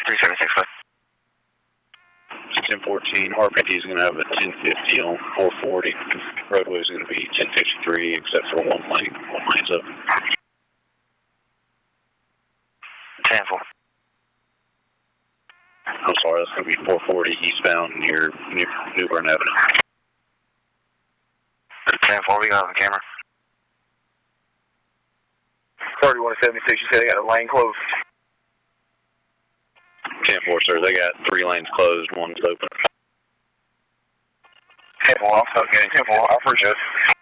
376, what? 1014, RPD is going to have a 1050 on 440. Roadway is going to be 1053 except for one lane. One lane's up. 10-4. I'm sorry, that's going to be 440 eastbound near New Bern Avenue. 10-4, we got on the camera. 3176, you said they got a lane closed. 10-4, sir. They got 3 lanes closed, one's open. 10-4, I'm still getting 10-4. I appreciate it.